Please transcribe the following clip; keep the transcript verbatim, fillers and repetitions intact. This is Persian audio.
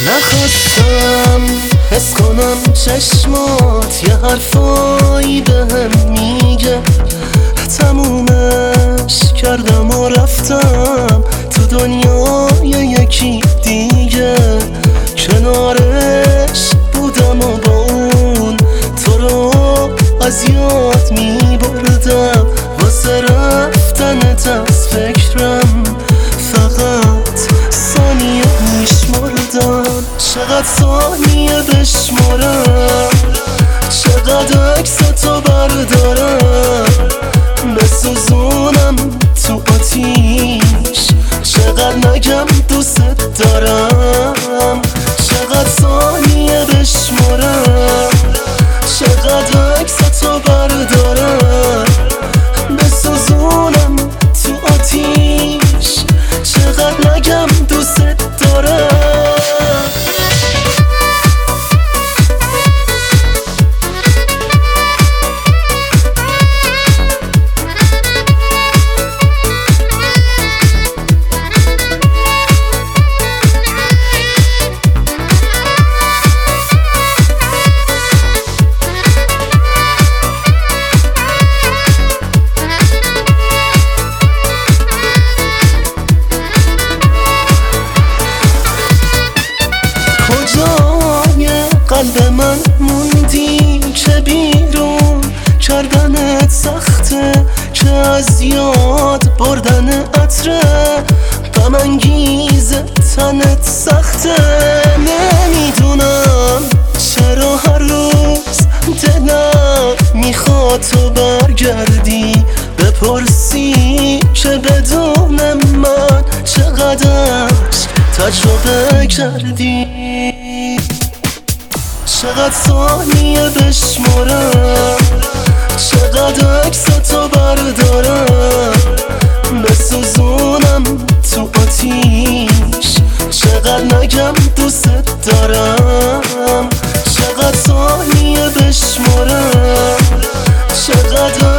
نخواستم حس کنم چشمات یه حرفایی بهم میگه، تمومش کردم و رفتم تو دنیای یکی دیگه. کنارش بودم و با اون تو رو از یاد میبردم، واسه رفتنت از فکرم فقط ثانیه میشمردم. چقدر ثانیه بشمارم، چقدر عکس تو بردارم، بسوزونم تو آتیش، چقدر نگم دوست دارم. چقدر ثانیه بشمارم، چقدر عکس تو بردارم، بسوزونم تو آتیش، چقدر نگم دوست دارم. کجای قلب من موندی که بیرون کردنت سخته، که از یاد بردن عطره غم انگیز تنت سخته. نمیدونم چرا هر روز دلم میخواد تو برگردی، بپرسی که بدون من چقدرش تجربه کردی. چقدر ثانیه بشمارم، چقدر عکس تو بردارم، بسوزونم تو آتیش، چقدر نگم دوست دارم. چقدر ثانیه بشمارم، چقدر